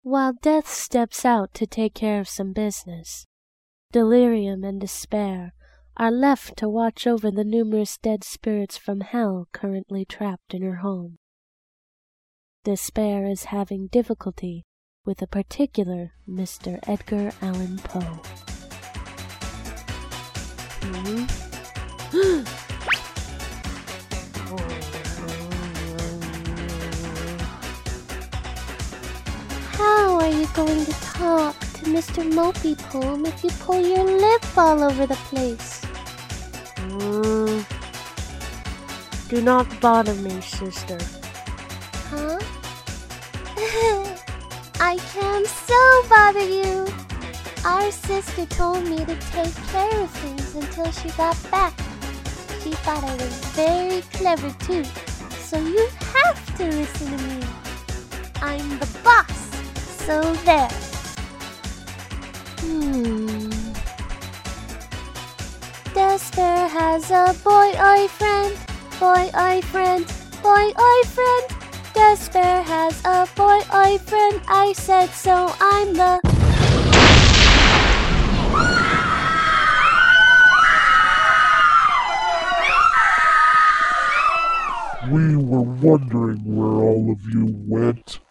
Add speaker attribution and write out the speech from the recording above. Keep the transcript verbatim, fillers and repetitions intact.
Speaker 1: While Death steps out to take care of some business, Delirium and Despair are left to watch over the numerous dead spirits from hell currently trapped in her home. Despair is having difficulty with a particular Mister Edgar Allan Poe. Hmm? How are you going to talk to Mister Mopey Poem if you pull your lip all over the place? Mm. Do not bother me, sister. Huh? I can so bother you. Our sister told me to take care of things until she got back. She thought I was very clever too, so you have to listen to me. I'm the boss, so there. Hmm. Despair has a boy-oi-friend, boy-oi-friend, boy-oi-friend. Despair has a boy-oi-friend. I said so, I'm the...
Speaker 2: We were wondering where all of you went.